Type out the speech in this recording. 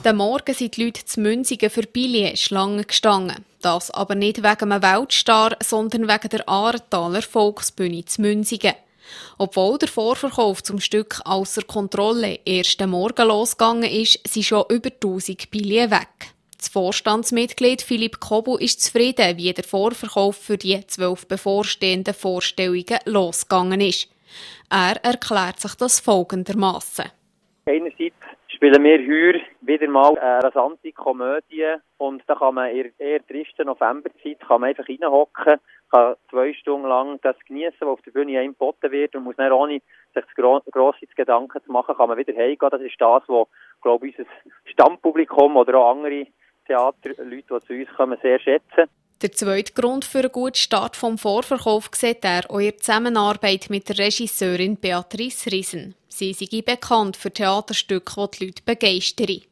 Den Morgen sind die Leute zu Münzigen für Billets Schlangen gestanden. Das aber nicht wegen einem Weltstar, sondern wegen der Ahrentaler Volksbühne zu Münzigen. Obwohl der Vorverkauf zum Stück ausser Kontrolle erst am Morgen losgegangen ist, sind schon über 1000 Billets weg. Das Vorstandsmitglied Philipp Kobu ist zufrieden, wie der Vorverkauf für die 12 bevorstehenden Vorstellungen losgegangen ist. Er erklärt sich das folgendermaßen. Einerseits spielen wir heuer wieder mal eine rasante Komödie und da kann man in der eher tristen Novemberzeit einfach reinhocken, kann 2 Stunden lang das geniessen, was auf der Bühne einem geboten wird und muss dann ohne sich grosse Gedanken zu machen, kann man wieder heimgehen. Das ist das, was, glaube ich, unser Stammpublikum oder auch andere Theaterleute, die zu uns kommen, sehr schätzen. Der zweite Grund für einen guten Start vom Vorverkauf sieht er auch in der Zusammenarbeit mit der Regisseurin Beatrice Riesen. Sie sei bekannt für Theaterstücke, die die Leute begeistern.